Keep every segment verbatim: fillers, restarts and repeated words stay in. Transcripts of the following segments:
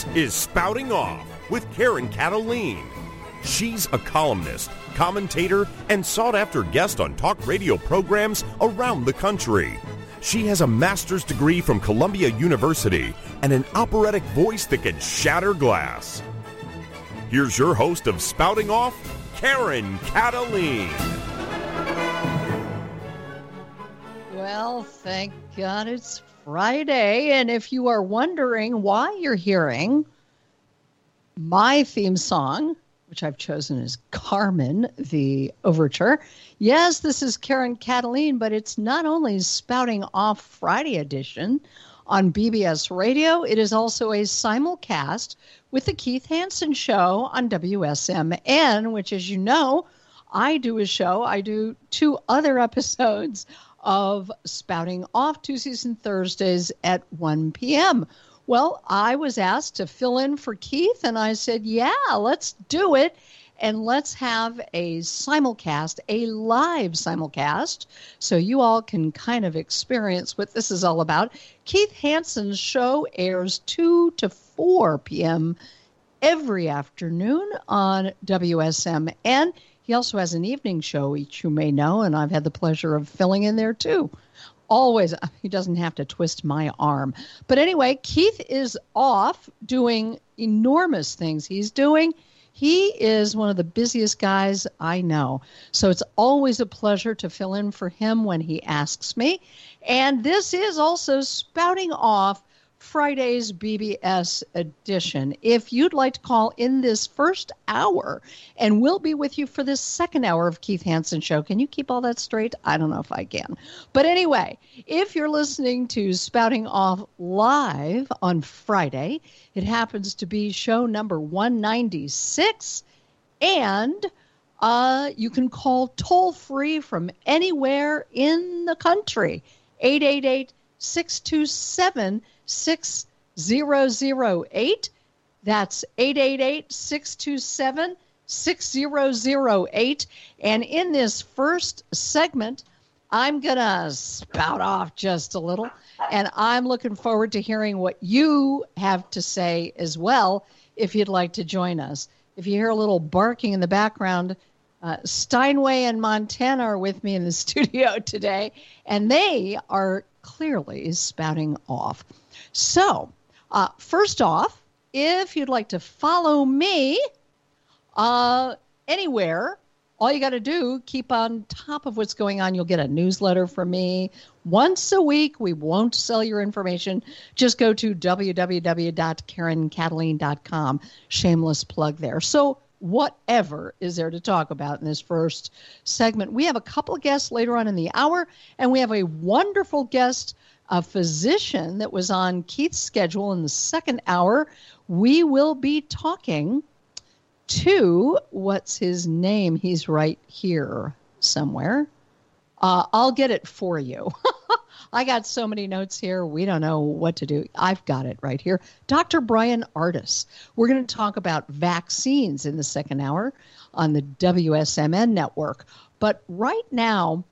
This is Spouting Off with Karen Cataline. She's a columnist, commentator, and sought-after guest on talk radio programs around the country. She has a master's degree from Columbia University and an operatic voice that can shatter glass. Here's your host of Spouting Off, Karen Cataline. Well, thank God it's Friday, and if you are wondering why you're hearing my theme song, which I've chosen as Carmen, the Overture, yes, this is Karen Cataline, but it's not only Spouting Off Friday edition on B B S Radio, it is also a simulcast with the Keith Hansen Show on W S M N, which, as you know, I do a show. I do two other episodes of Spouting Off Tuesdays and Thursdays at one p.m. Well, I was asked to fill in for Keith, and I said, yeah, let's do it. And let's have a simulcast, a live simulcast, so you all can kind of experience what this is all about. Keith Hansen's show airs two to four p.m. every afternoon on W S M N. He also has an evening show, which you may know, and I've had the pleasure of filling in there too. Always, he doesn't have to twist my arm. But anyway, Keith is off doing enormous things he's doing. He is one of the busiest guys I know. So it's always a pleasure to fill in for him when he asks me. And this is also Spouting Off Friday's B B S edition. If you'd like to call in this first hour, and we'll be with you for this second hour of Keith Hansen Show. Can you keep all that straight? I don't know if I can. But anyway, if you're listening to Spouting Off live on Friday, it happens to be show number one ninety-six, and uh, you can call toll-free from anywhere in the country, eight eight eight, six two seven, six zero zero eight. That's eight eight eight, six two seven, six zero zero eight. And in this first segment, I'm going to spout off just a little, and I'm looking forward to hearing what you have to say as well if you'd like to join us. If you hear a little barking in the background, uh, Steinway and Montana are with me in the studio today, and they are clearly spouting off. So, uh, first off, if you'd like to follow me uh, anywhere, all you got to do, keep on top of what's going on. You'll get a newsletter from me once a week. We won't sell your information. Just go to w w w dot karen cataline dot com. Shameless plug there. So whatever is there to talk about in this first segment? We have a couple of guests later on in the hour, and we have a wonderful guest, a physician that was on Keith's schedule in the second hour. We will be talking to, what's his name? He's right here somewhere. Uh, I'll get it for you. I got so many notes here. We don't know what to do. I've got it right here. Doctor Bryan Ardis. We're going to talk about vaccines in the second hour on the W S M N network. But right now,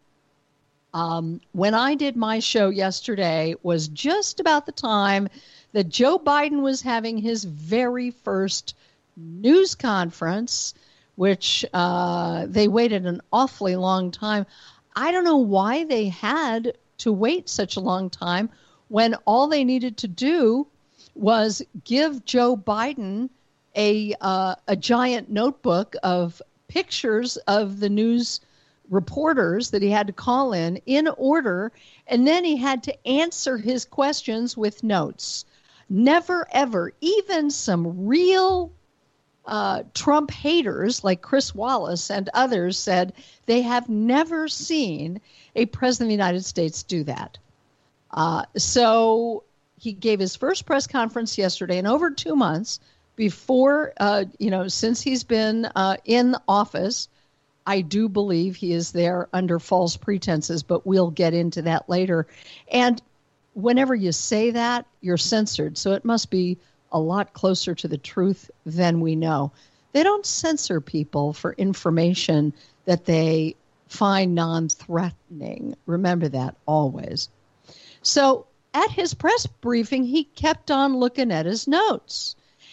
um, when I did my show yesterday was just about the time that Joe Biden was having his very first news conference, which uh, they waited an awfully long time. I don't know why they had to wait such a long time when all they needed to do was give Joe Biden a uh, a giant notebook of pictures of the news reporters that he had to call in in order, and then he had to answer his questions with notes. Never, ever, even some real Uh, Trump haters like Chris Wallace and others said they have never seen a president of the United States do that. Uh, so he gave his first press conference yesterday in over two months before, uh, you know, since he's been uh, in office. I do believe he is there under false pretenses, but we'll get into that later. And whenever you say that, you're censored. So it must be a lot closer to the truth than we know. They don't censor people for information that they find non-threatening. Remember that always. So at his press briefing, he kept on looking at his notes.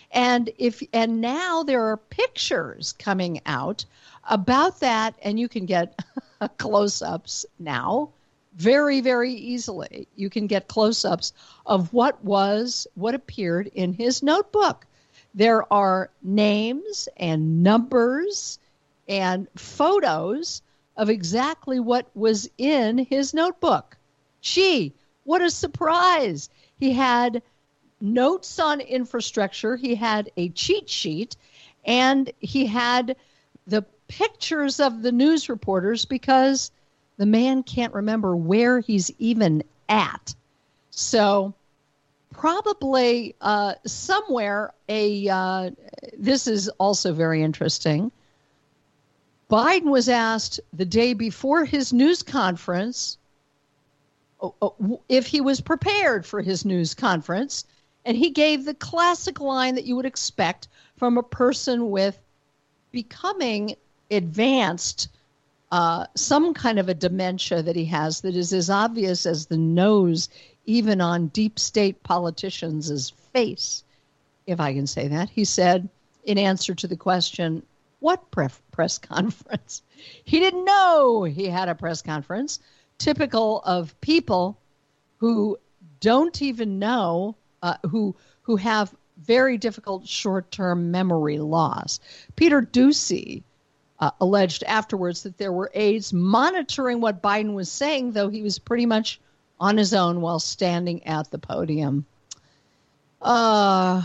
And if and now there are pictures coming out about that, and you can get close-ups now very, very easily. You can get close-ups of what was, what appeared in his notebook. There are names and numbers and photos of exactly what was in his notebook. Gee, what a surprise. He had notes on infrastructure, he had a cheat sheet, and he had the pictures of the news reporters because the man can't remember where he's even at. So probably uh, somewhere a, uh, this is also very interesting. Biden was asked the day before his news conference if he was prepared for his news conference, and he gave the classic line that you would expect from a person with becoming advanced, uh, some kind of a dementia that he has that is as obvious as the nose, even on deep state politicians' face, if I can say that. He said, in answer to the question, what pref- press conference? He didn't know he had a press conference, typical of people who don't even know, uh, who who have very difficult short-term memory loss. Peter Doocy uh, alleged afterwards that there were aides monitoring what Biden was saying, though he was pretty much on his own while standing at the podium. Uh,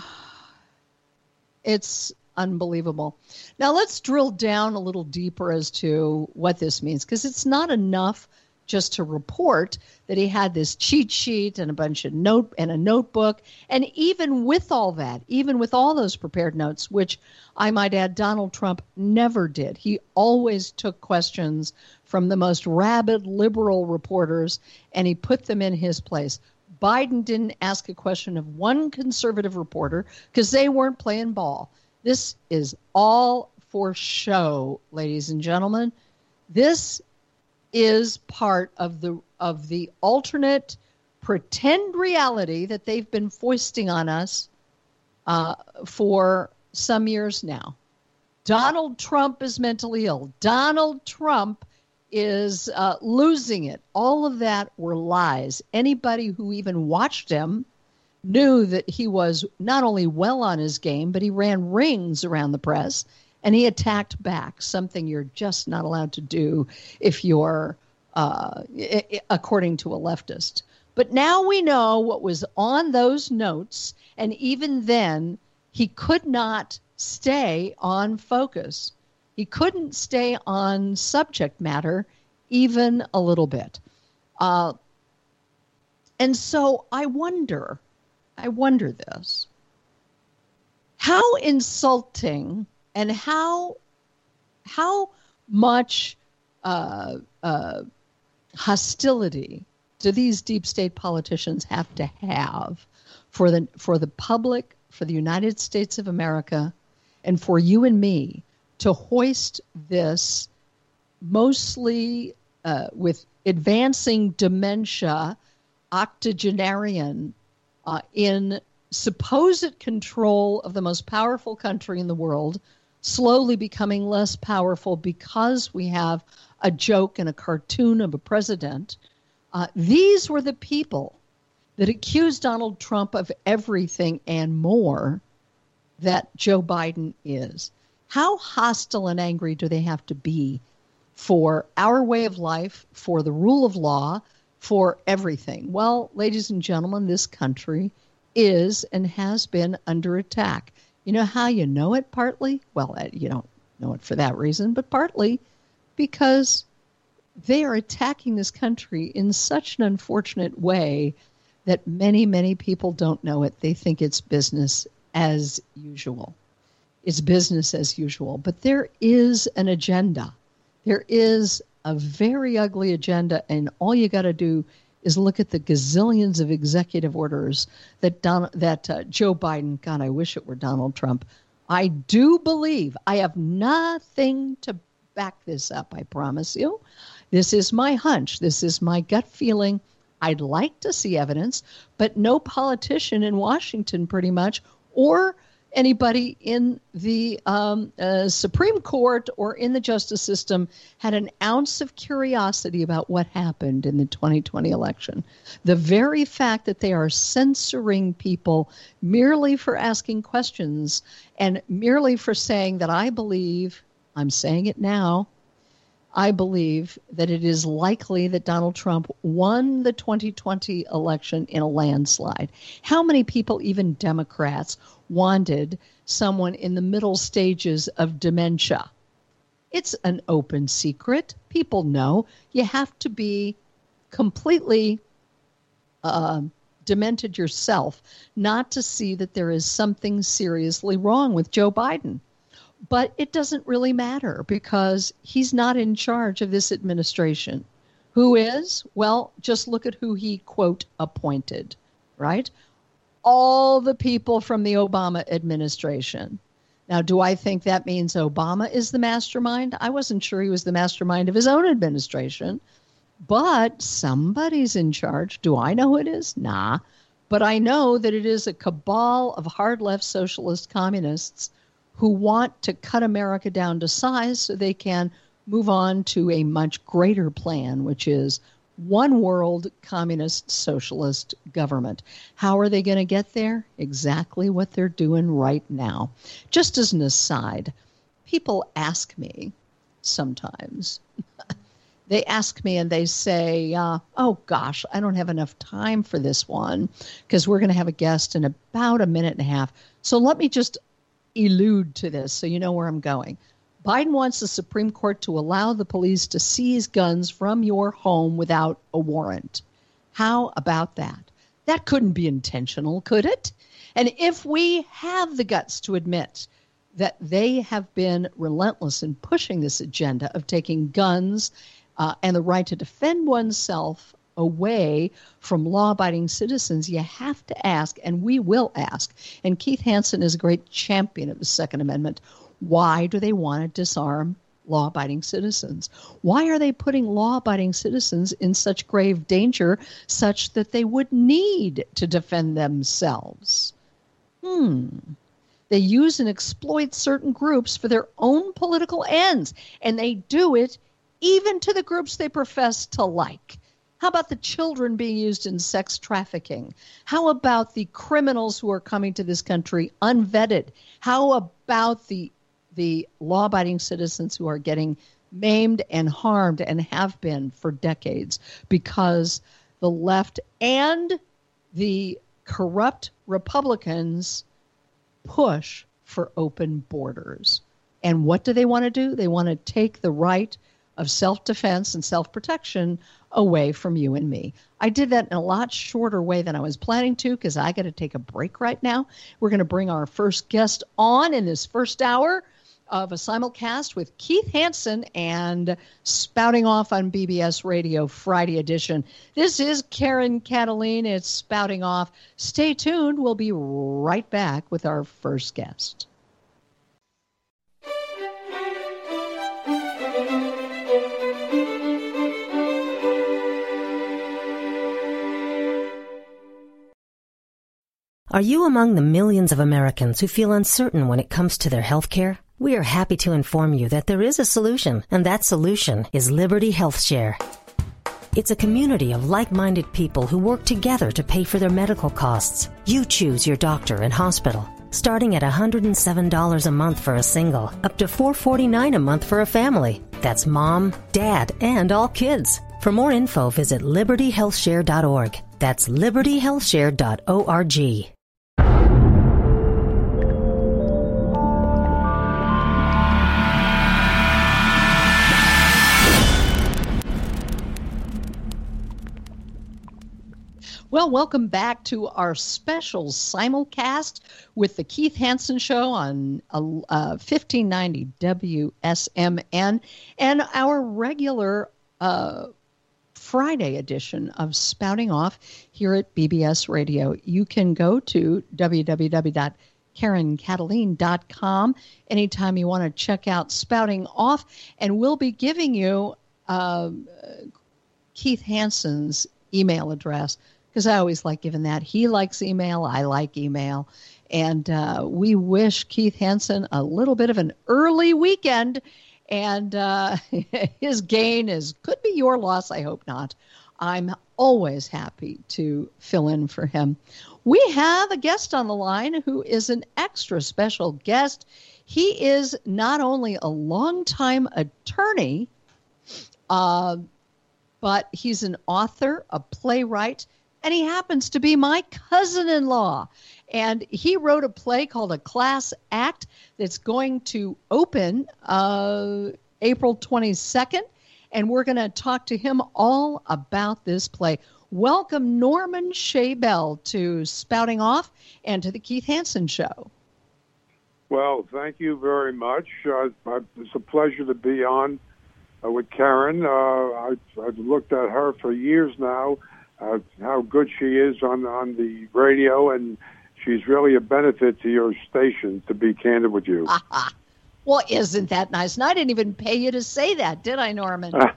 it's unbelievable. Now let's drill down a little deeper as to what this means, because it's not enough just to report that he had this cheat sheet and a bunch of note and a notebook. And even with all that, even with all those prepared notes, which I might add, Donald Trump never did. He always took questions from the most rabid liberal reporters and he put them in his place. Biden didn't ask a question of one conservative reporter because they weren't playing ball. This is all for show, ladies and gentlemen. This is part of the of the alternate pretend reality that they've been foisting on us uh, for some years now. Donald Trump is mentally ill. Donald Trump is uh, losing it. All of that were lies. Anybody who even watched him knew that he was not only well on his game, but he ran rings around the press. And he attacked back, something you're just not allowed to do if you're, uh, I- I- according to a leftist. But now we know what was on those notes, and even then, he could not stay on focus. He couldn't stay on subject matter even a little bit. Uh, and so I wonder, I wonder this, how insulting and how how much uh, uh, hostility do these deep state politicians have to have for the for the public, for the United States of America, and for you and me to hoist this mostly uh, with advancing dementia octogenarian uh, in supposed control of the most powerful country in the world, slowly becoming less powerful because we have a joke and a cartoon of a president. Uh, these were the people that accused Donald Trump of everything and more that Joe Biden is. How hostile and angry do they have to be for our way of life, for the rule of law, for everything? Well, ladies and gentlemen, this country is and has been under attack. You know how you know it partly? Well, you don't know it for that reason, but partly because they are attacking this country in such an unfortunate way that many, many people don't know it. They think it's business as usual. It's business as usual. But there is an agenda. There is a very ugly agenda, and all you got to do is look at the gazillions of executive orders that Don, that uh, Joe Biden, God, I wish it were Donald Trump. I do believe, I have nothing to back this up, I promise you. This is my hunch. This is my gut feeling. I'd like to see evidence, but no politician in Washington pretty much, or anybody in the um, uh, Supreme Court or in the justice system had an ounce of curiosity about what happened in the twenty twenty election. The very fact that they are censoring people merely for asking questions and merely for saying that I believe, I'm saying it now, I believe that it is likely that Donald Trump won the twenty twenty election in a landslide. How many people, even Democrats, wanted someone in the middle stages of dementia? It's an open secret. People know. You have to be completely uh, demented yourself not to see that there is something seriously wrong with Joe Biden. But it doesn't really matter because he's not in charge of this administration. Who is? Well, just look at who he, quote, appointed, right? All the people from the Obama administration. Now, do I think that means Obama is the mastermind? I wasn't sure he was the mastermind of his own administration, but somebody's in charge. Do I know who it is? Nah. But I know that it is a cabal of hard left socialist communists who want to cut America down to size so they can move on to a much greater plan, which is one world communist socialist government. How are they going to get there? Exactly what they're doing right now. Just as an aside, people ask me sometimes, they ask me and they say, uh, oh gosh, I don't have enough time for this one because we're going to have a guest in about a minute and a half. So let me just elude to this so you know where I'm going. Biden wants the Supreme Court to allow the police to seize guns from your home without a warrant. How about that? That couldn't be intentional, could it? And if we have the guts to admit that they have been relentless in pushing this agenda of taking guns uh, and the right to defend oneself away from law-abiding citizens, you have to ask, and we will ask, and Keith Hansen is a great champion of the Second Amendment, why do they want to disarm law-abiding citizens? Why are they putting law-abiding citizens in such grave danger such that they would need to defend themselves? Hmm. They use and exploit certain groups for their own political ends, and they do it even to the groups they profess to like. How about the children being used in sex trafficking? How about the criminals who are coming to this country unvetted? How about the the law-abiding citizens who are getting maimed and harmed and have been for decades because the left and the corrupt Republicans push for open borders? And what do they want to do? They want to take the right of self-defense and self-protection away from you and me. I did that in a lot shorter way than I was planning to because I got to take a break right now. We're going to bring our first guest on in this first hour of a simulcast with Keith Hansen and Spouting Off on B B S Radio Friday edition. This is Karen Cataline. It's Spouting Off. Stay tuned. We'll be right back with our first guest. Are you among the millions of Americans who feel uncertain when it comes to their health care? We are happy to inform you that there is a solution, and that solution is Liberty Health Share. It's a community of like-minded people who work together to pay for their medical costs. You choose your doctor and hospital, starting at one hundred seven dollars a month for a single, up to four hundred forty-nine dollars a month for a family. That's mom, dad, and all kids. For more info, visit liberty health share dot org. That's liberty health share dot org. Well, welcome back to our special simulcast with the Keith Hansen Show on uh, fifteen ninety W S M N and our regular uh, Friday edition of Spouting Off here at B B S Radio. You can go to w w w dot karen cataline dot com anytime you want to check out Spouting Off, and we'll be giving you uh, Keith Hansen's email address, because I always like giving that. He likes email. I like email. And uh, we wish Keith Hansen a little bit of an early weekend. And uh, his gain is could be your loss. I hope not. I'm always happy to fill in for him. We have a guest on the line who is an extra special guest. He is not only a longtime attorney, uh, but he's an author, a playwright, and he happens to be my cousin-in-law. And he wrote a play called A Class Act that's going to open uh, April twenty-second. And we're going to talk to him all about this play. Welcome, Norman Shabell, to Spouting Off and to the Keith Hansen Show. Well, thank you very much. Uh, it's a pleasure to be on uh, with Karen. Uh, I've, I've looked at her for years now, uh, how good she is on, on the radio, and she's really a benefit to your station, to be candid with you. Well, isn't that nice? And I didn't even pay you to say that, did I, Norman? Well,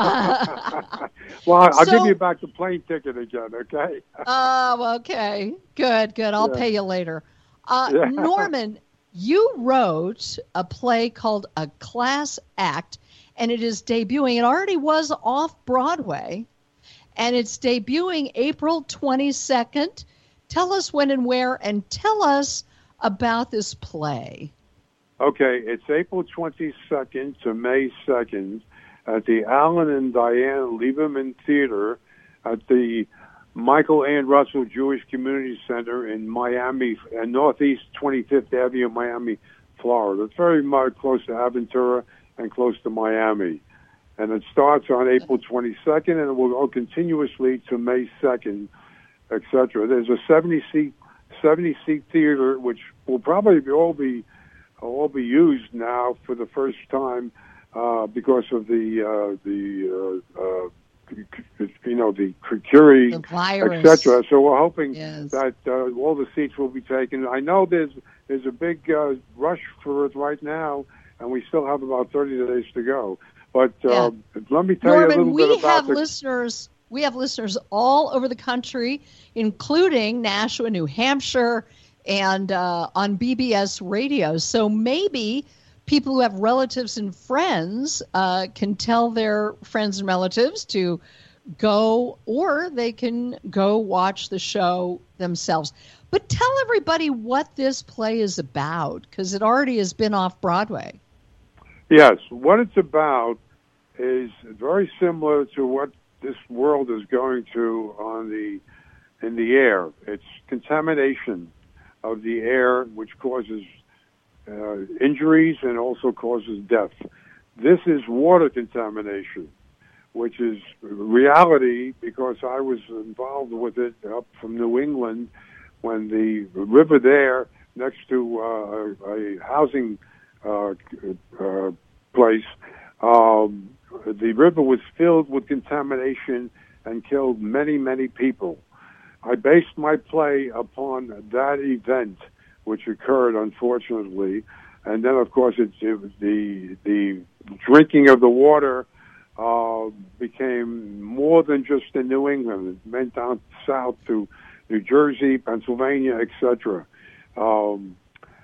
I'll So- give you back the plane ticket again, okay? Oh, okay. Good, good. I'll Yeah. pay you later. Uh, Yeah. Norman, you wrote a play called A Class Act, and it is debuting. It already was off Broadway, and it's debuting April twenty-second. Tell us when and where, and tell us about this play. Okay, it's April twenty-second to May second at the Alan and Diane Lieberman Theater at the Michael Ann Russell Jewish Community Center in Miami, uh, Northeast twenty-fifth Avenue, Miami, Florida. It's very much close to Aventura and close to Miami. And it starts on April twenty-second, and it will go continuously to May second, et cetera. There's a seventy-seat theater, which will probably be all be all be used now for the first time uh, because of the uh, the uh, uh, you know the security, The virus. et cetera. So we're hoping Yes. that uh, all the seats will be taken. I know there's there's a big uh, rush for it right now, and we still have about thirty days to go. But uh, let me tell you a Norman, little we bit about have the listeners. We have listeners all over the country, including Nashua, New Hampshire, and uh, on B B S radio. So maybe people who have relatives and friends uh, can tell their friends and relatives to go, or they can go watch the show themselves. But tell everybody what this play is about, because it already has been off Broadway. Yes, what it's about is very similar to what this world is going through on the in the air. It's contamination of the air, which causes uh, injuries and also causes death. This is water contamination, which is reality because I was involved with it up from New England when the river there next to uh, a housing uh, uh, place, um, the river was filled with contamination and killed many, many people. I based my play upon that event, which occurred, unfortunately, and then, of course, it, it was the the drinking of the water uh, became more than just in New England. It went down south to New Jersey, Pennsylvania, et cetera. Um,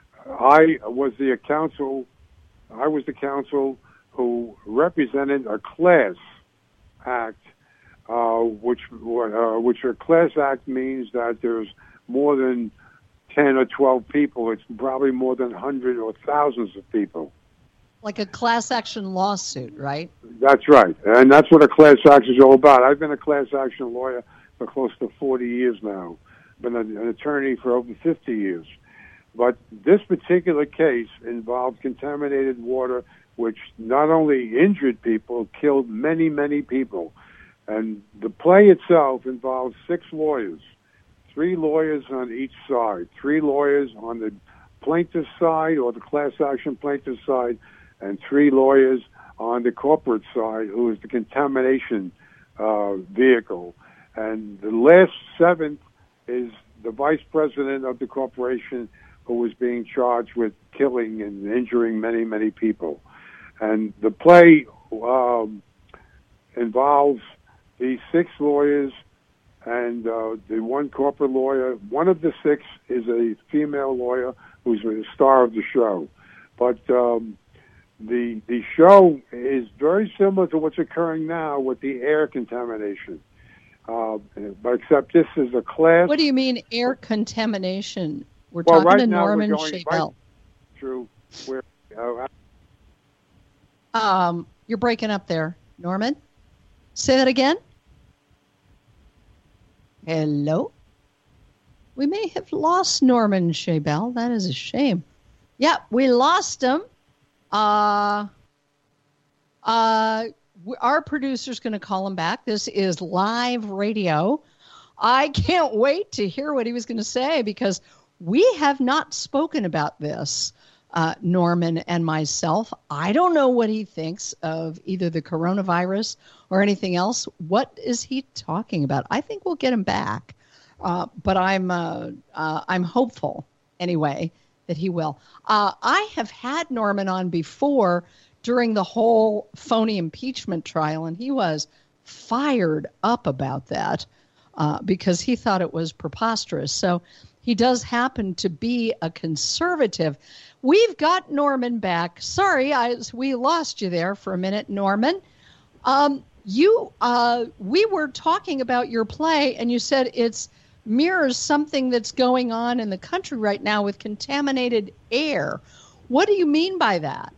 I was the counsel. I was the counsel who represented a class act. Uh, which uh, which a class act means that there's more than ten or twelve people. It's probably more than hundreds or thousands of people. Like a class action lawsuit, right? That's right, and that's what a class action is all about. I've been a class action lawyer for close to forty years now. Been an, an attorney for over fifty years. But this particular case involved contaminated water, which not only injured people, killed many, many people. And the play itself involves six lawyers, three lawyers on each side, three lawyers on the plaintiff's side or the class action plaintiff's side, and three lawyers on the corporate side, who is the contamination uh, vehicle. And the last seventh is the vice president of the corporation, who was being charged with killing and injuring many, many people. And the play um, involves these six lawyers and uh, the one corporate lawyer, one of the six is a female lawyer who's the star of the show. But um, the the show is very similar to what's occurring now with the air contamination. Uh, but except this is a class. What do you mean air contamination? We're well, talking right to now Norman we're going Chabel. Right through where. Uh, um, you're breaking up there, Norman. Say that again. Hello. We may have lost Norman Chabel. That is a shame. Yeah, we lost him. Uh, uh, our producer's going to call him back. This is live radio. I can't wait to hear what he was going to say because we have not spoken about this, uh, Norman and myself. I don't know what he thinks of either the coronavirus or anything else. What is he talking about? I think we'll get him back, uh, but I'm uh, uh, I'm hopeful anyway that he will. Uh, I have had Norman on before during the whole phony impeachment trial, and he was fired up about that uh, because he thought it was preposterous. So he does happen to be a conservative. We've got Norman back. Sorry, I, we lost you there for a minute, Norman. Um, you, uh, we were talking about your play, and you said it's mirrors something that's going on in the country right now with contaminated air. What do you mean by that?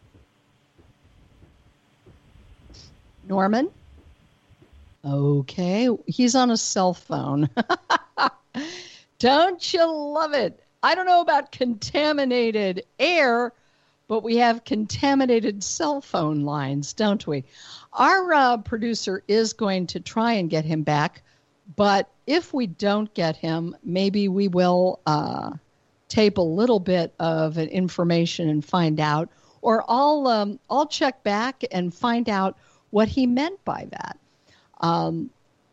Norman? Okay, he's on a cell phone. Don't you love it? I don't know about contaminated air, but we have contaminated cell phone lines, don't we? Our uh, producer is going to try and get him back, but if we don't get him, maybe we will uh, tape a little bit of an information and find out, or I'll um, I'll check back and find out what he meant by that. Um,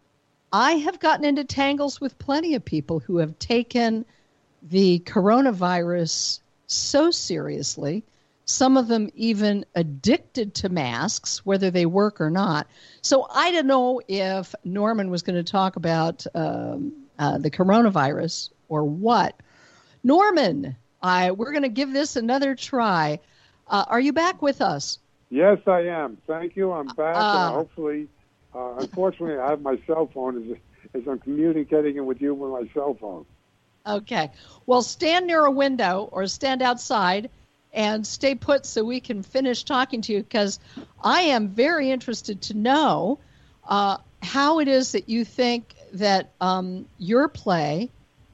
I have gotten into tangles with plenty of people who have taken the coronavirus so seriously, some of them even addicted to masks, whether they work or not. So I don't know if Norman was going to talk about um, uh, the coronavirus or what. Norman, I, we're going to give this another try. Uh, are you back with us? Yes, I am. Thank you. I'm back, Uh, and hopefully, uh, unfortunately, I have my cell phone as, as I'm communicating with you with my cell phone. Okay. Well, stand near a window or stand outside and stay put so we can finish talking to you, because I am very interested to know uh, how it is that you think that um, your play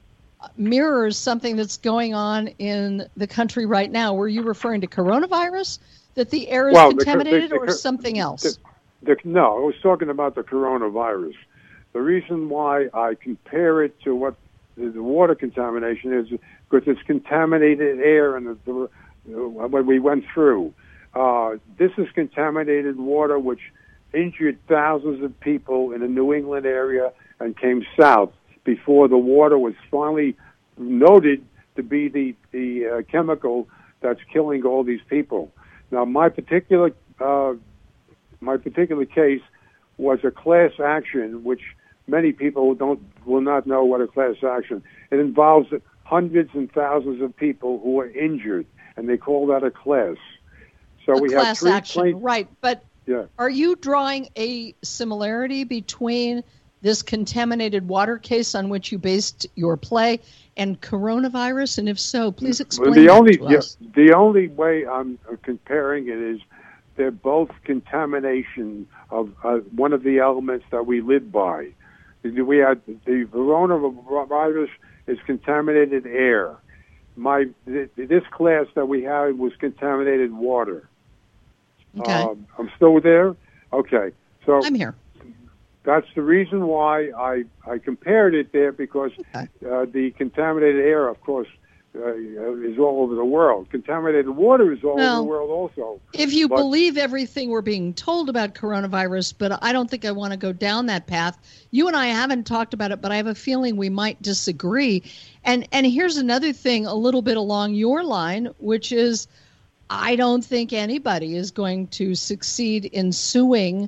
mirrors something that's going on in the country right now. Were you referring to coronavirus, that the air is Well, the- contaminated, the- the- or something else? The, the, no, I was talking about the coronavirus. The reason why I compare it to what the, the water contamination is because it's contaminated air and the, the, what we went through. Uh, this is contaminated water which injured thousands of people in the New England area and came south before the water was finally noted to be the, the uh, chemical that's killing all these people. Now, my particular uh, my particular case was a class action, which many people don't will not know what a class action. It involves hundreds and thousands of people who are injured, and they call that a class. So a we class have three action, plaintiffs. right? But Yeah. are you drawing a similarity between this contaminated water case on which you based your play and coronavirus? And if so, please explain the that only to yeah, us. the only way I'm comparing it is they're both contamination of uh, one of the elements that we live by. We had the coronavirus is contaminated air. My th- this class that we had was contaminated water. Okay, Um, I'm still there. Okay, so I'm here. that's the reason why I, I compared it there, because Okay. uh, the contaminated air, of course, uh, is all over the world. Contaminated water is all Well, over the world also. If you But- believe everything we're being told about coronavirus, but I don't think I want to go down that path. You and I haven't talked about it, but I have a feeling we might disagree. And and here's another thing a little bit along your line, which is I don't think anybody is going to succeed in suing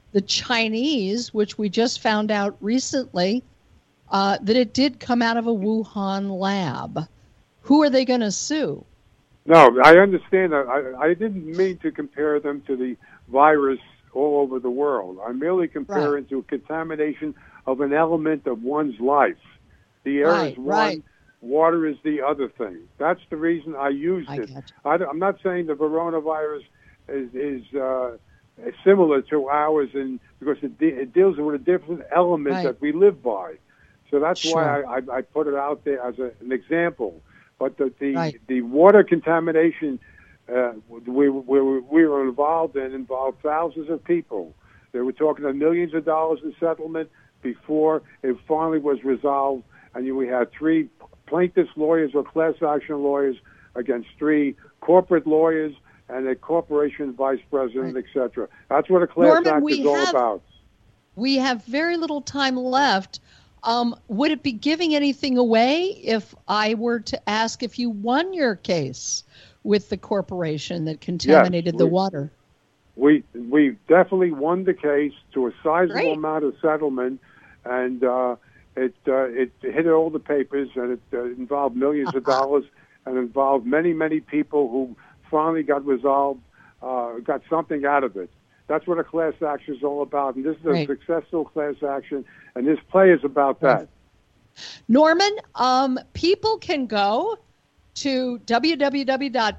the Chinese, which we just found out recently, uh, that it did come out of a Wuhan lab. Who are they going to sue? No, I understand that. I, I didn't mean to compare them to the virus all over the world. I'm merely comparing right. to contamination of an element of one's life. The air right, is one, right. water is the other thing. That's the reason I used I it. I, I'm not saying the coronavirus is, is uh, similar to ours, in, because it, de- it deals with a different element right. that we live by. So that's sure. why I, I, I put it out there as a, an example. But the the, right. the water contamination uh, we, we, we were involved in involved thousands of people. They were talking about millions of dollars in settlement before it finally was resolved. And you, we had three plaintiffs' lawyers or class action lawyers against three corporate lawyers and a corporation vice president, right. et cetera. That's what a class Norman, act is all have, about. We have very little time left. Um, would it be giving anything away if I were to ask if you won your case with the corporation that contaminated yes, the we, water? We we definitely won the case to a sizable Great. amount of settlement, and uh, it uh, it hit all the papers, and it uh, involved millions of dollars, and involved many many people who finally got resolved, uh, got something out of it. That's what a class action is all about, and this is a right. successful class action, and this play is about that. Norman, um, people can go to w w w dot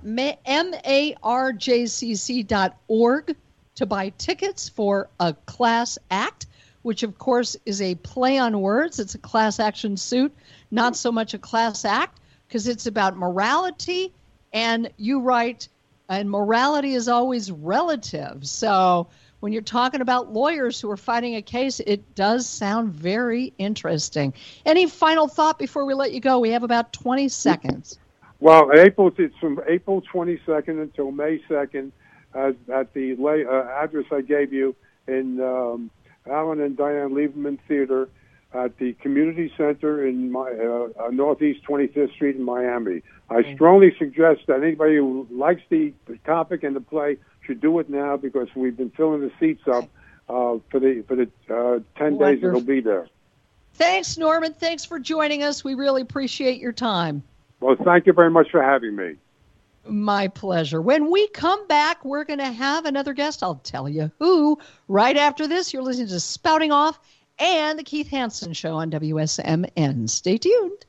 marjcc dot org to buy tickets for a class act, which of course is a play on words. It's a class action suit, not so much a class act, because it's about morality, and you write, and morality is always relative. So when you're talking about lawyers who are fighting a case, it does sound very interesting. Any final thought before we let you go? We have about twenty seconds. Well, April it's from April twenty-second until May second uh, at the lay, uh, address I gave you in um, Alan and Diane Lieberman Theater at the Community Center in my, uh, uh, Northeast twenty-fifth Street in Miami. I strongly suggest that anybody who likes the, the topic and the play should do it now, because we've been filling the seats up uh, for the for the uh, ten Wonderful. days it'll be there. Thanks, Norman. Thanks for joining us. We really appreciate your time. Well, thank you very much for having me. My pleasure. When we come back, we're going to have another guest. I'll tell you who. Right after this, you're listening to Spouting Off and the Keith Hansen Show on W S M N. Stay tuned.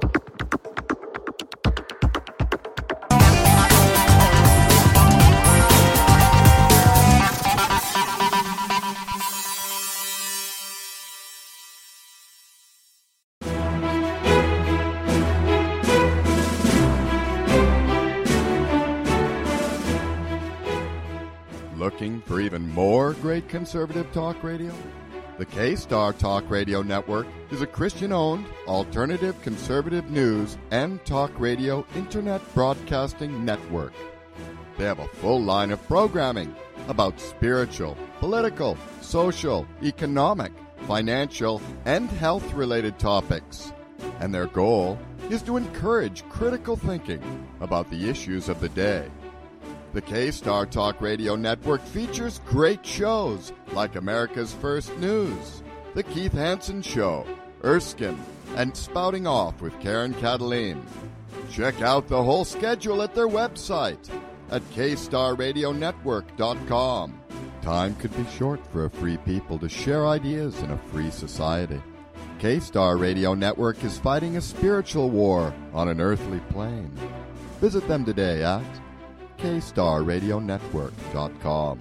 Looking for even more great conservative talk radio? The K-Star Talk Radio Network is a Christian-owned, alternative conservative news and talk radio internet broadcasting network. They have a full line of programming about spiritual, political, social, economic, financial, and health-related topics. And their goal is to encourage critical thinking about the issues of the day. The K-Star Talk Radio Network features great shows like America's First News, The Keith Hansen Show, Erskine, and Spouting Off with Karen Cataline. Check out the whole schedule at their website at k star radio network dot com. Time could be short for a free people to share ideas in a free society. K-Star Radio Network is fighting a spiritual war on an earthly plane. Visit them today at k star radio network dot com.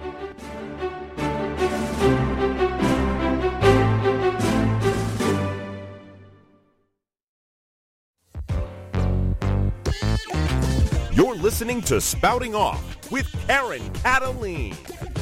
You're listening to Spouting Off with Karen Cataline.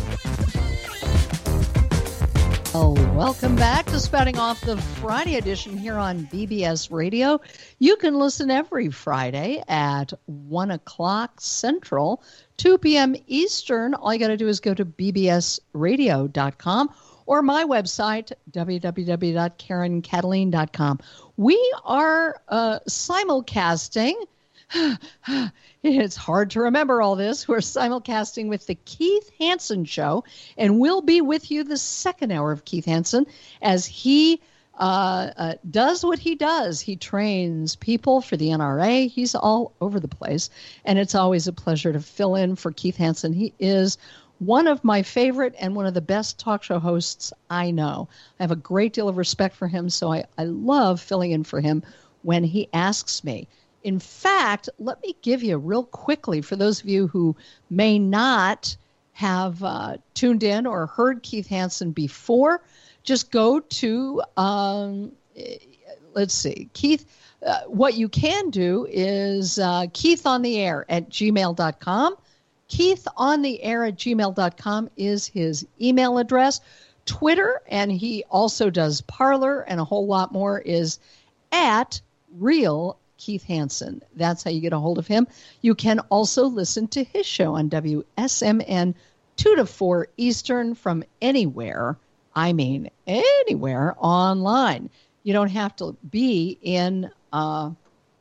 Oh, welcome back to Spouting Off, the Friday edition here on B B S Radio. You can listen every Friday at one o'clock Central, two p.m. Eastern. All you got to do is go to b b s radio dot com or my website, w w w dot karen cataline dot com. We are uh, simulcasting It's hard to remember all this. We're simulcasting with the Keith Hansen Show, and we'll be with you the second hour of Keith Hansen as he uh, uh, does what he does. He trains people for the N R A. He's all over the place, and it's always a pleasure to fill in for Keith Hansen. He is one of my favorite and one of the best talk show hosts I know. I have a great deal of respect for him, so I, I love filling in for him when he asks me. In fact, let me give you real quickly, for those of you who may not have uh, tuned in or heard Keith Hansen before, just go to, um, let's see, Keith, uh, what you can do is uh, Keith on the air at gmail dot com. Keith on the air at gmail dot com is his email address. Twitter, and he also does Parler and a whole lot more, is at Real Keith Hansen. That's how you get a hold of him. You can also listen to his show on W S M N two to four Eastern from anywhere, I mean anywhere, online. You don't have to be in uh,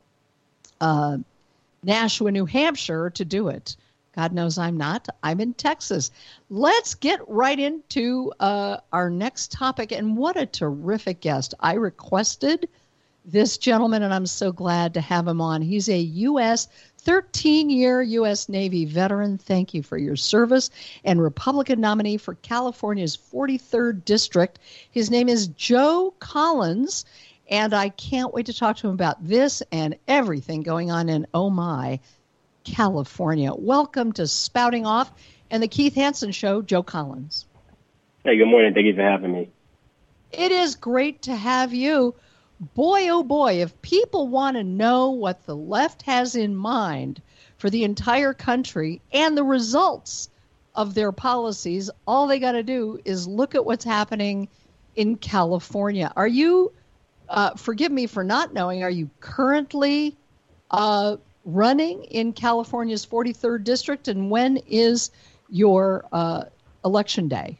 uh, Nashua, New Hampshire to do it. God knows I'm not. I'm in Texas. Let's get right into uh, our next topic. And what a terrific guest. I requested this gentleman, and I'm so glad to have him on. He's a U S thirteen-year U S Navy veteran. Thank you for your service. And Republican nominee for California's forty-third District. His name is Joe Collins, and I can't wait to talk to him about this and everything going on in, oh my, California. Welcome to Spouting Off and the Keith Hansen Show, Joe Collins. Hey, good morning. Thank you for having me. It is great to have you. Boy, oh boy, if people want to know what the left has in mind for the entire country and the results of their policies, all they got to do is look at what's happening in California. Are you, uh, forgive me for not knowing, are you currently uh, running in California's forty-third District, and when is your uh, election day?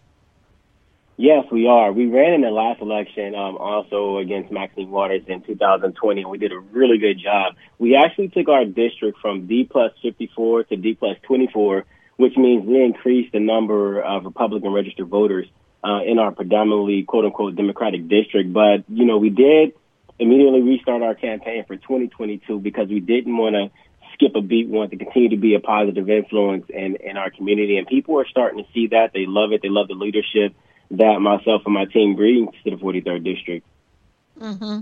Yes, we are. We ran in the last election um, also against Maxine Waters in two thousand twenty, and we did a really good job. We actually took our district from D plus fifty-four to D plus twenty-four, which means we increased the number of Republican registered voters uh, in our predominantly, quote-unquote, Democratic district. But, you know, we did immediately restart our campaign for twenty twenty-two because we didn't want to skip a beat. We wanted to continue to be a positive influence in, in our community, and people are starting to see that. They love it. They love the leadership that myself and my team brings to the forty-third District. Mm-hmm.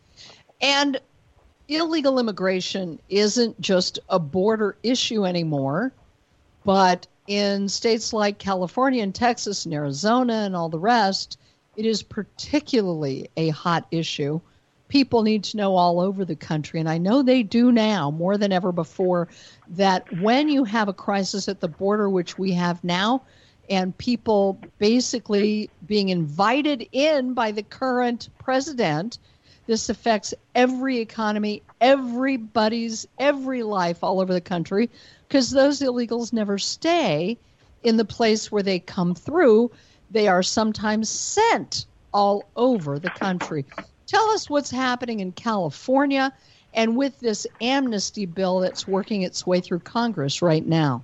And illegal immigration isn't just a border issue anymore, but in states like California and Texas and Arizona and all the rest, it is particularly a hot issue. People need to know all over the country, and I know they do now more than ever before, that when you have a crisis at the border, which we have now, and people basically being invited in by the current president, this affects every economy, everybody's, every life all over the country, because those illegals never stay in the place where they come through. They are sometimes sent all over the country. Tell us what's happening in California and with this amnesty bill that's working its way through Congress right now.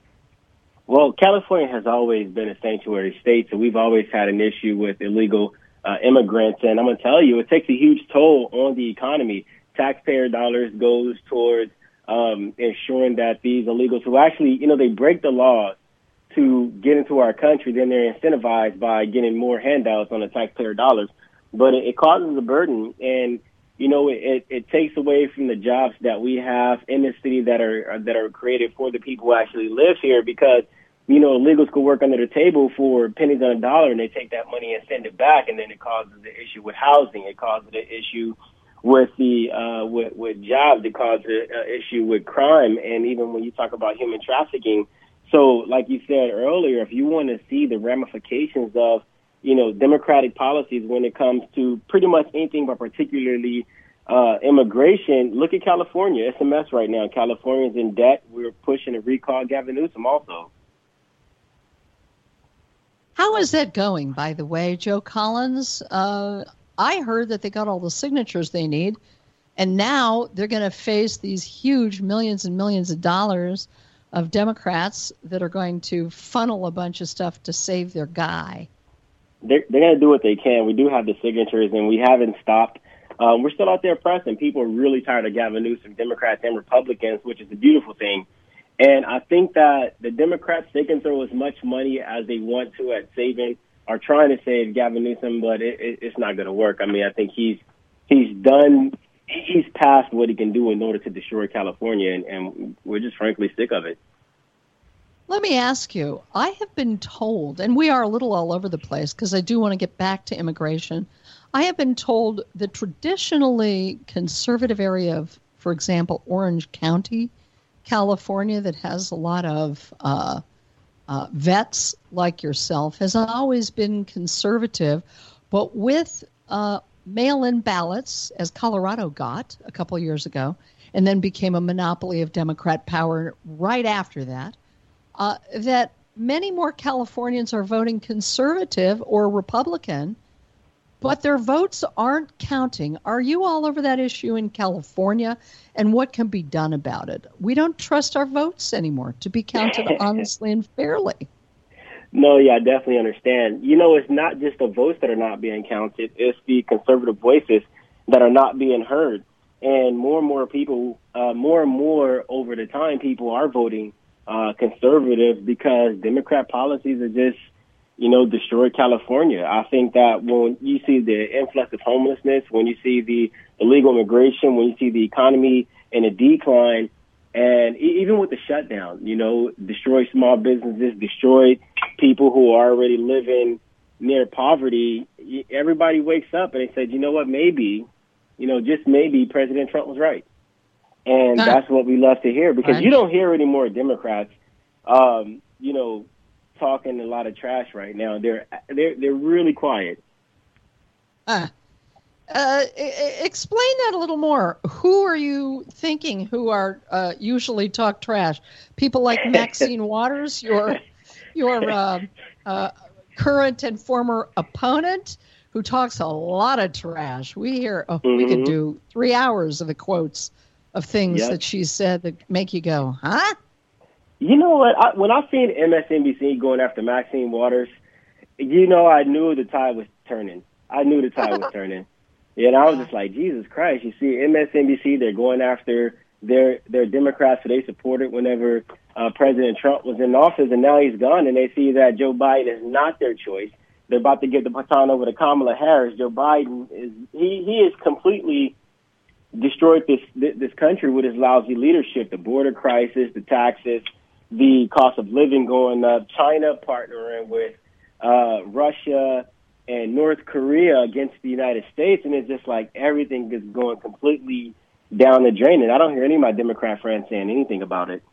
Well, California has always been a sanctuary state, so we've always had an issue with illegal uh, immigrants. And I'm going to tell you, it takes a huge toll on the economy. Taxpayer dollars goes towards um, ensuring that these illegals who actually, you know, they break the laws to get into our country, then they're incentivized by getting more handouts on the taxpayer dollars. But it, it causes a burden, and, you know, it, it takes away from the jobs that we have in the city that are that are created for the people who actually live here, because, you know, illegals could work under the table for pennies on a dollar, and they take that money and send it back, and then it causes the issue with housing. It causes the issue with the uh, with, with jobs. It causes the uh, issue with crime, and even when you talk about human trafficking. So, like you said earlier, if you want to see the ramifications of, you know, democratic policies when it comes to pretty much anything, but particularly uh, immigration, look at California. It's a mess right now. California's in debt. We're pushing to recall Gavin Newsom also. How is that going, by the way, Joe Collins? Uh, I heard that they got all the signatures they need And now they're going to face these huge millions and millions of dollars of Democrats that are going to funnel a bunch of stuff to save their guy. They're, they're going to do what they can. We do have the signatures, and we haven't stopped. Um, we're still out there pressing. People are really tired of Gavin Newsom, Democrats and Republicans, which is a beautiful thing. And I think that the Democrats, they can throw as much money as they want to at saving or trying to save Gavin Newsom, but it, it, it's not going to work. I mean, I think he's he's done, he's past what he can do in order to destroy California, and, and we're just frankly sick of it. Let me ask you, I have been told, and we are a little all over the place because I do want to get back to immigration. I have been told the traditionally conservative area of, for example, Orange County, California, that has a lot of uh, uh, vets like yourself, has always been conservative, but with uh, mail-in ballots, as Colorado got a couple years ago, and then became a monopoly of Democrat power right after that, uh, that many more Californians are voting conservative or Republican, but their votes aren't counting. Are you all over that issue in California, and what can be done about it? We don't trust our votes anymore to be counted honestly and fairly. No, yeah, I definitely understand. You know, it's not just the votes that are not being counted. It's the conservative voices that are not being heard. And more and more people, uh, more and more over the time, people are voting uh, conservative because Democrat policies are just, you know, destroy California. I think that when you see the influx of homelessness, when you see the illegal immigration, when you see the economy in a decline, and even with the shutdown, you know, destroy small businesses, destroy people who are already living near poverty, everybody wakes up and they said, you know what, maybe, you know, just maybe President Trump was right. And huh. that's what we love to hear, because right. you don't hear any more Democrats, um, you know, talking a lot of trash right now. They're they're they're really quiet. Uh, uh, explain that a little more. Who are you thinking who are uh, usually talk trash? People like Maxine Waters, your your uh, uh, current and former opponent, who talks a lot of trash. We hear oh, mm-hmm. we could do three hours of the quotes of things yep. that she said that make you go, huh? You know what? I, when I seen M S N B C going after Maxine Waters, you know, I knew the tide was turning. I knew the tide was turning. Yeah, and I was just like, Jesus Christ. You see, M S N B C, they're going after their their Democrats who they supported whenever uh, President Trump was in office, and now he's gone, and they see that Joe Biden is not their choice. They're about to give the baton over to Kamala Harris. Joe Biden is he he is completely destroyed this this country with his lousy leadership, the border crisis, the taxes, the cost of living going up, China partnering with uh, Russia and North Korea against the United States, and it's just like everything is going completely down the drain. And I don't hear any of my Democrat friends saying anything about it.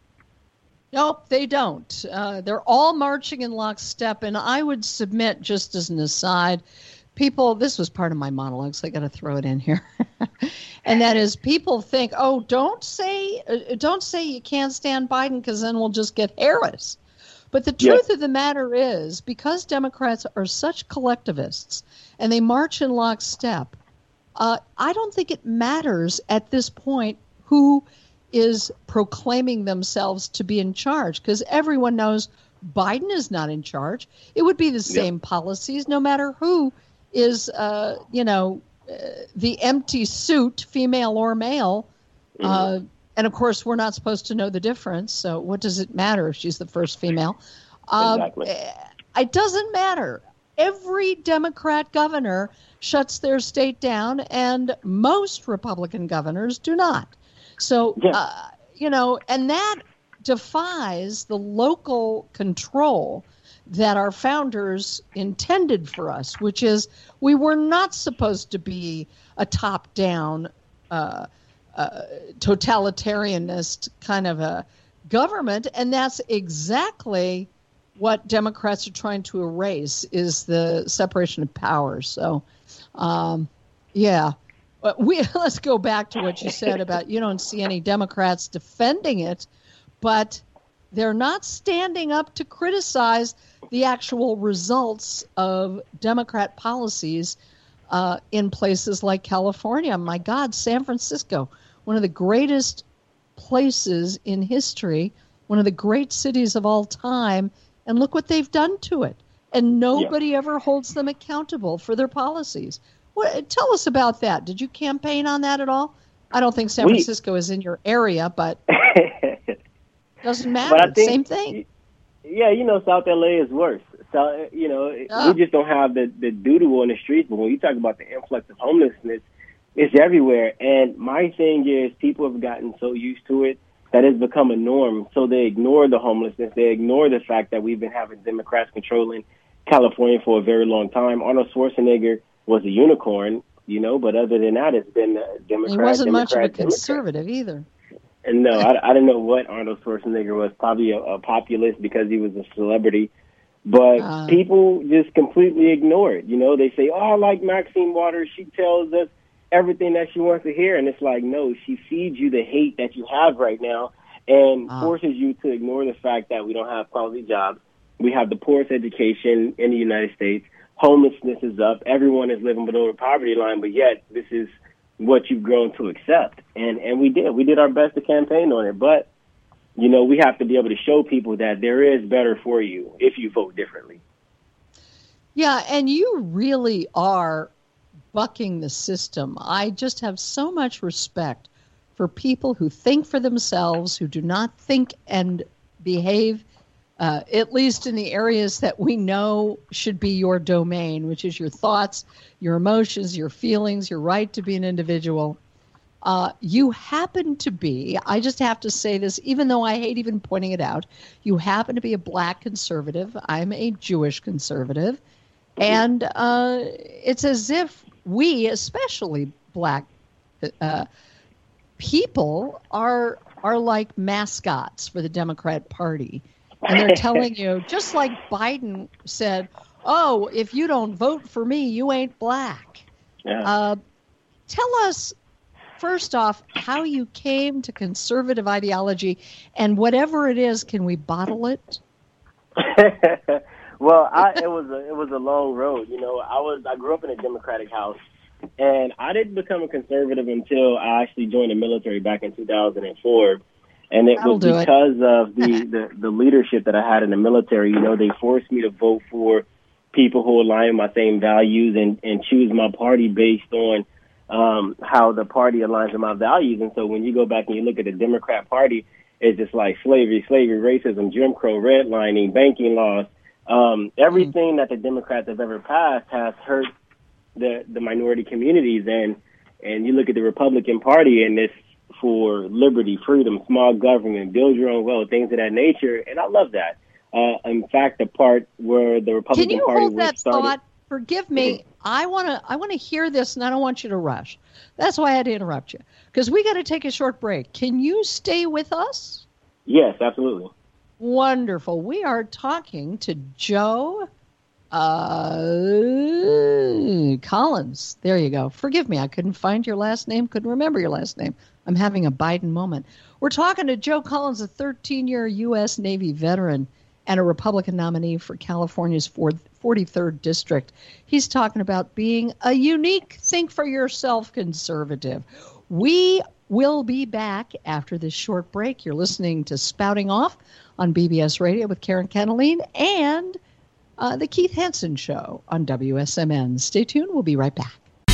Nope, they don't. Uh, they're all marching in lockstep, and I would submit, just as an aside, people, this was part of my monologue, so I got to throw it in here. And that is, people think, oh, don't say uh, don't say you can't stand Biden because then we'll just get Harris. But the truth yes. of the matter is, because Democrats are such collectivists and they march in lockstep, uh, I don't think it matters at this point who is proclaiming themselves to be in charge, because everyone knows Biden is not in charge. It would be the same yep. policies no matter who is, uh, you know, uh, the empty suit, female or male. Mm-hmm. Uh, and, of course, we're not supposed to know the difference. So what does it matter if she's the first female? Um, exactly. It doesn't matter. Every Democrat governor shuts their state down, and most Republican governors do not. So, yeah. uh, you know, and that defies the local control that our founders intended for us, which is we were not supposed to be a top-down, uh, uh, totalitarianist kind of a government, and that's exactly what Democrats are trying to erase, is the separation of powers. So, um, yeah. We, let's go back to what you said about you don't see any Democrats defending it, but they're not standing up to criticize the actual results of Democrat policies uh, in places like California. My God, San Francisco, one of the greatest places in history, one of the great cities of all time, and look what they've done to it. And nobody yeah. ever holds them accountable for their policies. What, tell us about that. Did you campaign on that at all? I don't think San we, Francisco is in your area, but doesn't matter. But I think, Same thing. Yeah, you know, South L A is worse. So, you know, oh. we just don't have the, the doodle on the streets. But when you talk about the influx of homelessness, it's everywhere. And my thing is people have gotten so used to it that it's become a norm. So they ignore the homelessness. They ignore the fact that we've been having Democrats controlling California for a very long time. Arnold Schwarzenegger was a unicorn, you know, but other than that, it's been a Democrat. He wasn't Democrat, much of a Democrat. conservative either. And no, I, I don't know what Arnold Schwarzenegger was. Probably a, a populist because he was a celebrity. But uh, people just completely ignore it. You know, they say, oh, I like Maxine Waters. She tells us everything that she wants to hear. And it's like, no, she feeds you the hate that you have right now and uh, forces you to ignore the fact that we don't have quality jobs. We have the poorest education in the United States. Homelessness is up. Everyone is living below the poverty line, but yet this is what you've grown to accept. And and we did. We did our best to campaign on it. But, you know, we have to be able to show people that there is better for you if you vote differently. Yeah, and you really are bucking the system. I just have so much respect for people who think for themselves, who do not think and behave Uh, at least in the areas that we know should be your domain, which is your thoughts, your emotions, your feelings, your right to be an individual. Uh, you happen to be, I just have to say this, even though I hate even pointing it out, you happen to be a black conservative. I'm a Jewish conservative. And uh, it's as if we, especially black uh, people, are are like mascots for the Democrat Party. And they're telling you, just like Biden said, oh, if you don't vote for me, you ain't black. Yeah. Uh, tell us, first off, how you came to conservative ideology, and whatever it is, can we bottle it? Well, I, it was a, it was a long road. You know, I was I grew up in a Democratic house, and I didn't become a conservative until I actually joined the military back in two thousand four. And it That'll was because it. of the, the, the leadership that I had in the military. You know, they forced me to vote for people who align with my same values and, and choose my party based on um, how the party aligns with my values. And so when you go back and you look at the Democrat Party, it's just like slavery, slavery, racism, Jim Crow, redlining, banking laws. Um, everything mm. that the Democrats have ever passed has hurt the, the minority communities. And, and you look at the Republican Party and this, for liberty, freedom, small government, build your own wealth, things of that nature. And I love that. Uh, in fact, the part where the Republican Can you Party hold was that started. Thought? Forgive me. I want to I want to hear this, and I don't want you to rush. That's why I had to interrupt you, because we got to take a short break. Can you stay with us? Yes, absolutely. Wonderful. We are talking to Joe uh, Collins. There you go. Forgive me. I couldn't find your last name. Couldn't remember your last name. I'm having a Biden moment. We're talking to Joe Collins, a thirteen-year U S Navy veteran and a Republican nominee for California's forty-third District. He's talking about being a unique think-for-yourself conservative. We will be back after this short break. You're listening to Spouting Off on B B S Radio with Karen Cataline and uh, The Keith Hansen Show on W S M N. Stay tuned. We'll be right back.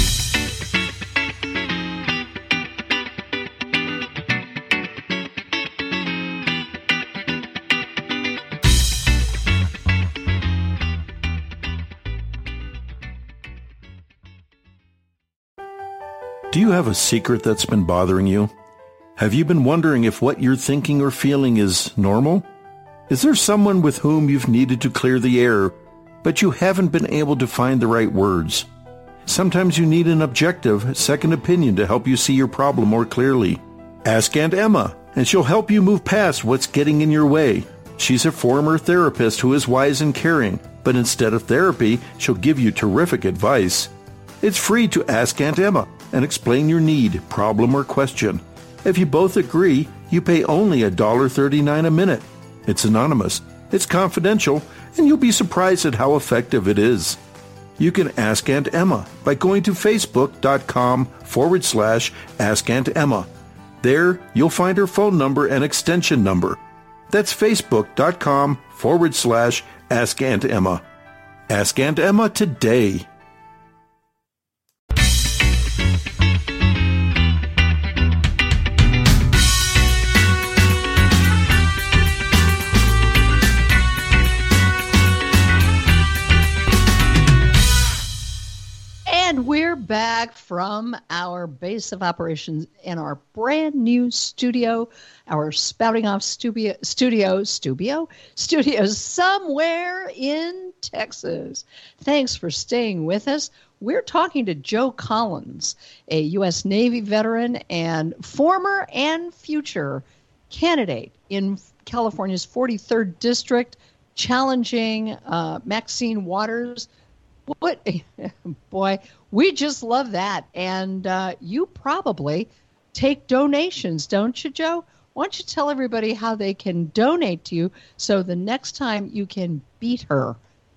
Do you have a secret that's been bothering you? Have you been wondering if what you're thinking or feeling is normal? Is there someone with whom you've needed to clear the air, but you haven't been able to find the right words? Sometimes you need an objective, second opinion to help you see your problem more clearly. Ask Aunt Emma, and she'll help you move past what's getting in your way. She's a former therapist who is wise and caring, but instead of therapy, she'll give you terrific advice. It's free to ask Aunt Emma and explain your need, problem, or question. If you both agree, you pay only one dollar and thirty-nine cents a minute. It's anonymous, it's confidential, and you'll be surprised at how effective it is. you can ask Aunt Emma by going to facebook.com forward slash Ask Aunt Emma. There, you'll find her phone number and extension number. That's facebook.com forward slash Ask Aunt Emma. Ask Aunt Emma today. And we're back from our base of operations in our brand new studio, our Spouting Off studio, studio, studio, studio somewhere in Texas. Thanks for staying with us. We're talking to Joe Collins, a U S Navy veteran and former and future candidate in California's forty-third District, challenging uh, Maxine Waters. What, boy, we just love that. And uh, you probably take donations, don't you, Joe? Why don't you tell everybody how they can donate to you so the next time you can beat her?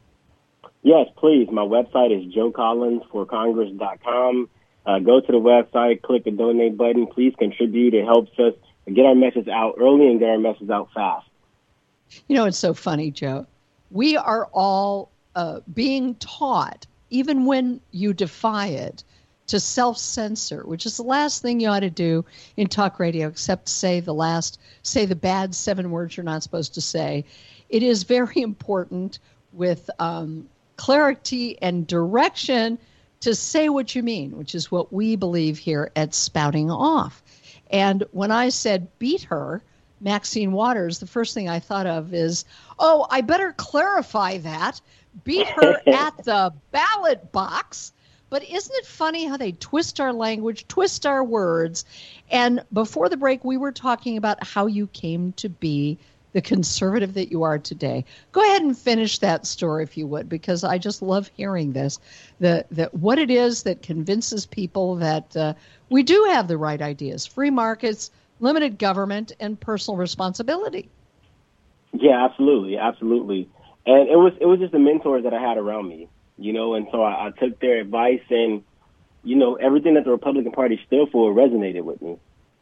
Yes, please. My website is joe collins for congress dot com. Uh, go to the website, click the donate button. Please contribute. It helps us get our message out early and get our message out fast. You know, it's so funny, Joe. We are all uh, being taught, even when you defy it, to self-censor, which is the last thing you ought to do in talk radio, except say the last, say the bad seven words you're not supposed to say. It is very important with um, clarity and direction to say what you mean, which is what we believe here at Spouting Off. And when I said beat her, Maxine Waters, the first thing I thought of is, oh, I better clarify that. Beat her at the ballot box. But isn't it funny how they twist our language, twist our words? And before the break, we were talking about how you came to be the conservative that you are today. Go ahead and finish that story, if you would, because I just love hearing this, the, the, what it is that convinces people that uh, we do have the right ideas, free markets, limited government, and personal responsibility. Yeah, absolutely, absolutely. And it was it was just the mentors that I had around me, you know, and so I, I took their advice, and, you know, everything that the Republican Party stood for resonated with me.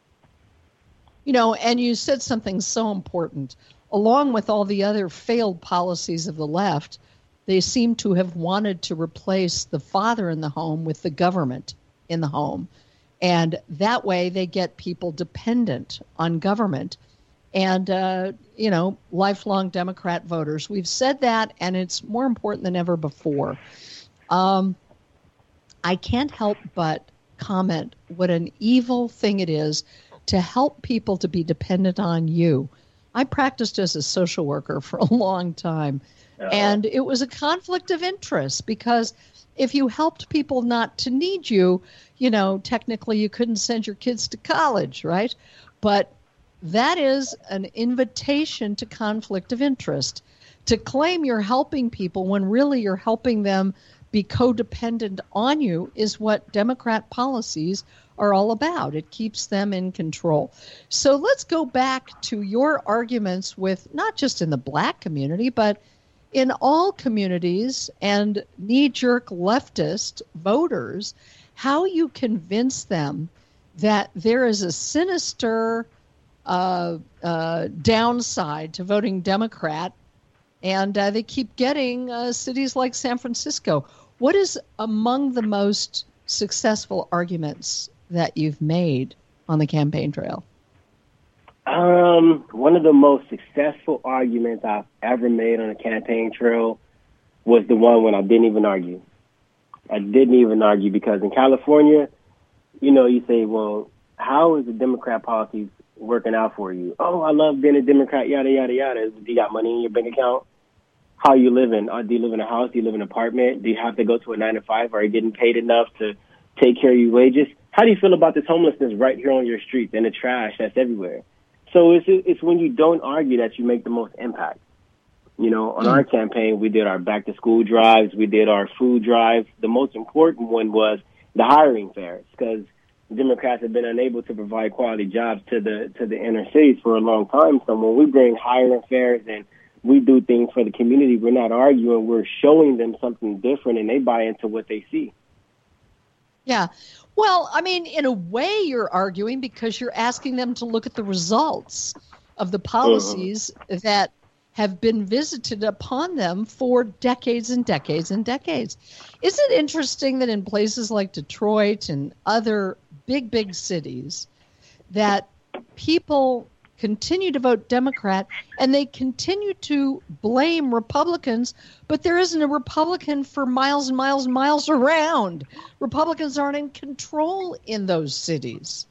You know, and you said something so important. Along with all the other failed policies of the left, they seem to have wanted to replace the father in the home with the government in the home. And that way they get people dependent on government and, uh, you know, lifelong Democrat voters. We've said that, and it's more important than ever before. Um, I can't help but comment what an evil thing it is to help people to be dependent on you. I practiced as a social worker for a long time, uh-huh. and it was a conflict of interest because if you helped people not to need you, you know, technically you couldn't send your kids to college, right? But that is an invitation to conflict of interest. To claim you're helping people when really you're helping them be codependent on you is what Democrat policies are all about. It keeps them in control. So let's go back to your arguments with not just in the black community, but in all communities and knee-jerk leftist voters, how you convince them that there is a sinister uh, uh, downside to voting Democrat, and uh, they keep getting uh, cities like San Francisco. What is among the most successful arguments that you've made on the campaign trail? Um, one of the most successful arguments I've ever made on a campaign trail was the one when I didn't even argue. I didn't even argue because in California, you know, you say, well, how is the Democrat policies working out for you? Oh, I love being a Democrat, yada, yada, yada. Do you got money in your bank account? How are you living? Uh, do you live in a house? Do you live in an apartment? Do you have to go to a nine to five? Are you getting paid enough to take care of your wages? How do you feel about this homelessness right here on your streets and the trash that's everywhere? So it's it's when you don't argue that you make the most impact. You know, on our campaign, we did our back to school drives. We did our food drives. The most important one was the hiring fairs because Democrats have been unable to provide quality jobs to the to the inner cities for a long time. So when we bring hiring fairs and we do things for the community. We're not arguing. We're showing them something different, and they buy into what they see. Yeah. Well, I mean, in a way you're arguing because you're asking them to look at the results of the policies uh-huh. that have been visited upon them for decades and decades and decades. Isn't it interesting that in places like Detroit and other big, big cities that people continue to vote Democrat and they continue to blame Republicans, but there isn't a Republican for miles and miles and miles around. Republicans aren't in control in those cities.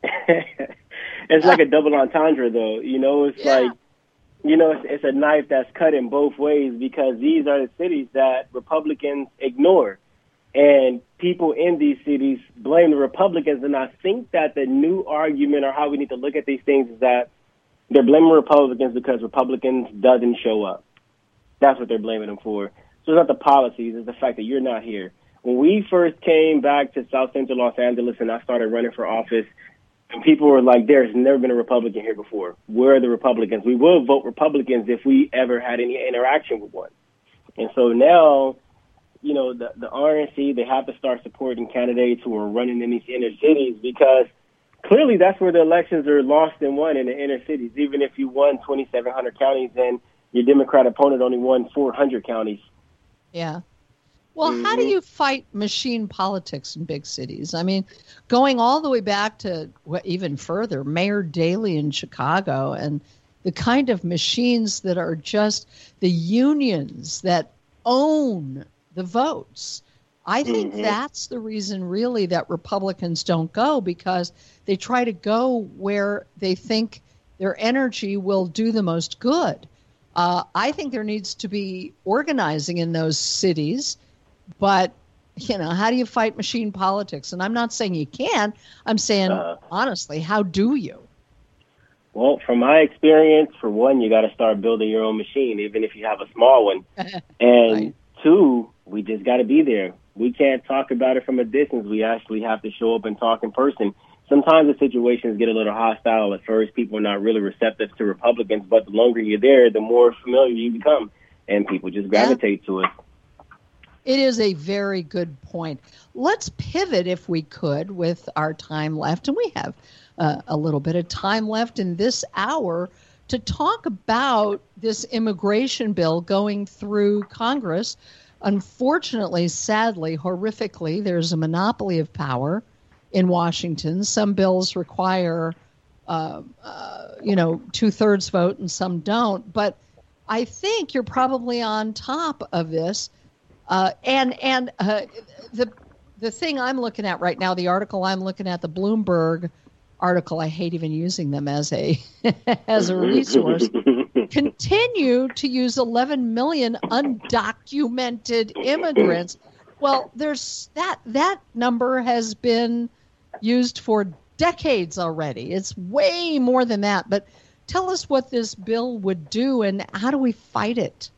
It's like a double entendre, though. You know, it's yeah. like, you know, it's, it's a knife that's cut in both ways because these are the cities that Republicans ignore. And people in these cities blame the Republicans. And I think that the new argument or how we need to look at these things is that they're blaming Republicans because Republicans doesn't show up. That's what they're blaming them for. So it's not the policies, it's the fact that you're not here. When we first came back to South Central Los Angeles and I started running for office, and people were like, there's never been a Republican here before. Where are the Republicans? We will vote Republicans if we ever had any interaction with one. And so now, you know, the, the R N C, they have to start supporting candidates who are running in these inner cities because clearly that's where the elections are lost and won, in the inner cities. Even if you won twenty-seven hundred counties and your Democrat opponent only won four hundred counties. Yeah. Well, mm-hmm. how do you fight machine politics in big cities? I mean, going all the way back to well, even further, Mayor Daley in Chicago and the kind of machines that are just the unions that own the votes. I think mm-hmm. that's the reason really that Republicans don't go, because they try to go where they think their energy will do the most good. Uh, I think there needs to be organizing in those cities. But, you know, how do you fight machine politics? And I'm not saying you can. I'm saying, uh, honestly, how do you? Well, from my experience, for one, you got to start building your own machine, even if you have a small one. And right. two, we just got to be there. We can't talk about it from a distance. We actually have to show up and talk in person. Sometimes the situations get a little hostile at first. People are not really receptive to Republicans, but the longer you're there, the more familiar you become, and people just gravitate yeah. to it. It is a very good point. Let's pivot, if we could, with our time left, and we have uh, a little bit of time left in this hour to talk about this immigration bill going through Congress. Unfortunately, sadly, horrifically, there's a monopoly of power in Washington. Some bills require, uh, uh, you know, two-thirds vote and some don't. But I think you're probably on top of this. Uh, and and uh, the the thing I'm looking at right now, the article I'm looking at, the Bloomberg article, I hate even using them as a as a resource, continue to use eleven million undocumented immigrants. Well, there's that that number has been used for decades already. It's way more than that. But tell us what this bill would do and how do we fight it?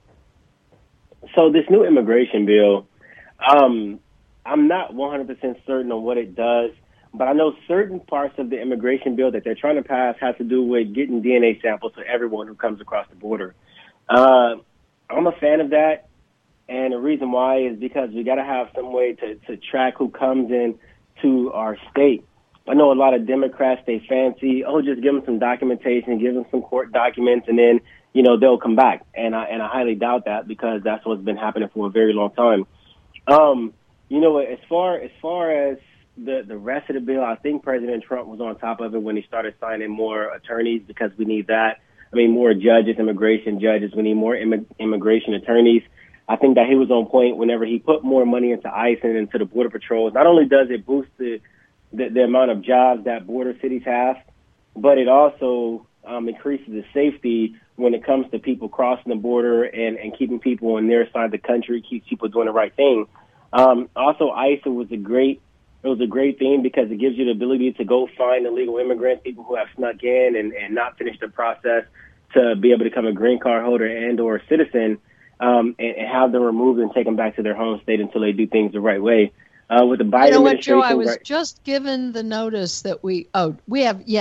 So this new immigration bill, um, I'm not one hundred percent certain on what it does, but I know certain parts of the immigration bill that they're trying to pass have to do with getting D N A samples for everyone who comes across the border. Uh, I'm a fan of that, and the reason why is because we got to have some way to, to track who comes in to our state. I know a lot of Democrats, they fancy, oh, just give them some documentation, give them some court documents, and then you know, they'll come back. And I, and I highly doubt that because that's what's been happening for a very long time. Um, you know, as far, as far as the, the rest of the bill, I think President Trump was on top of it when he started signing more attorneys because we need that. I mean, more judges, immigration judges. We need more imm- immigration attorneys. I think that he was on point whenever he put more money into ICE and into the Border Patrol. Not only does it boost the, the, the amount of jobs that border cities have, but it also um, increases the safety when it comes to people crossing the border and, and keeping people on their side of the country, keeps people doing the right thing. Um, also, ICE was a great, it was a great thing because it gives you the ability to go find illegal immigrants, people who have snuck in and, and not finished the process, to be able to become a green card holder and or a citizen, um, and, and have them removed and taken back to their home state until they do things the right way. Uh, with the Biden you know what, administration, Joe? I was right, just given the notice that we, oh, we have, yes,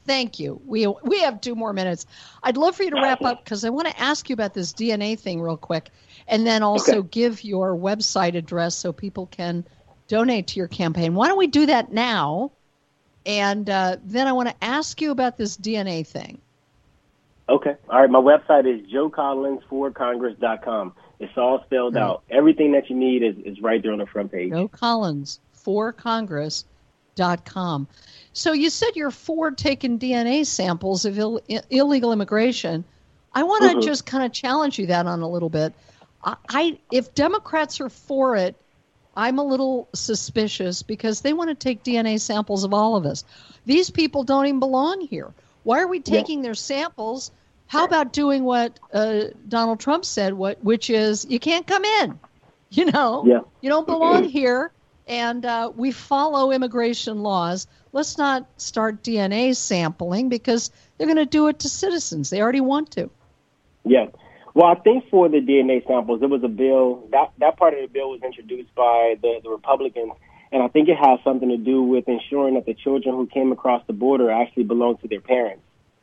thank you. We we have two more minutes. I'd love for you to wrap up because I want to ask you about this D N A thing real quick, and then also okay. give your website address so people can donate to your campaign. Why don't we do that now? And uh, then I want to ask you about this D N A thing. Okay. All right. My website is joe collins for congress dot com. It's all spelled right. out. Everything that you need is, is right there on the front page. joe collins for congress dot com. So you said you're for taking D N A samples of Ill- illegal immigration. I want to mm-hmm. just kind of challenge you that on a little bit. I, I if Democrats are for it, I'm a little suspicious because they want to take D N A samples of all of us. These people don't even belong here. Why are we taking yeah. their samples? How about doing what uh, Donald Trump said, what which is you can't come in. You know, yeah. you don't belong here, and uh, we follow immigration laws. Let's not start D N A sampling because they're going to do it to citizens. They already want to. Yeah. Well, I think for the D N A samples, there was a bill, that, that part of the bill was introduced by the, the Republicans, and I think it has something to do with ensuring that the children who came across the border actually belong to their parents.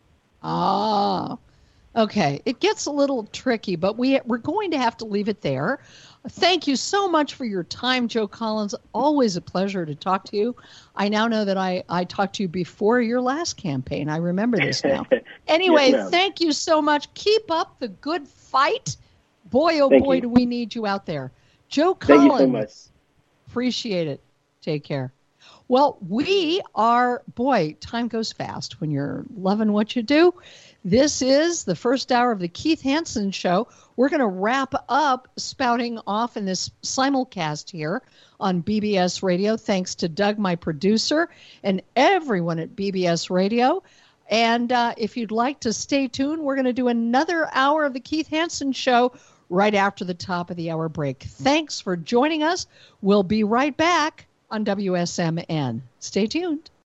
Ah, okay. It gets a little tricky, but we, we're going to have to leave it there. Thank you so much for your time, Joe Collins. Always a pleasure to talk to you. I now know that I, I talked to you before your last campaign. I remember this now. Anyway, yes, thank you so much. Keep up the good fight. Boy, oh thank boy, you. do we need you out there. Joe Collins. Thank you so much. Appreciate it. Take care. Well, we are, boy, time goes fast when you're loving what you do. This is the first hour of the Keith Hansen Show. We're going to wrap up spouting off in this simulcast here on B B S Radio. Thanks to Doug, my producer, and everyone at B B S Radio. And uh, if you'd like to stay tuned, we're going to do another hour of the Keith Hansen Show right after the top of the hour break. Thanks for joining us. We'll be right back on W S M N. Stay tuned.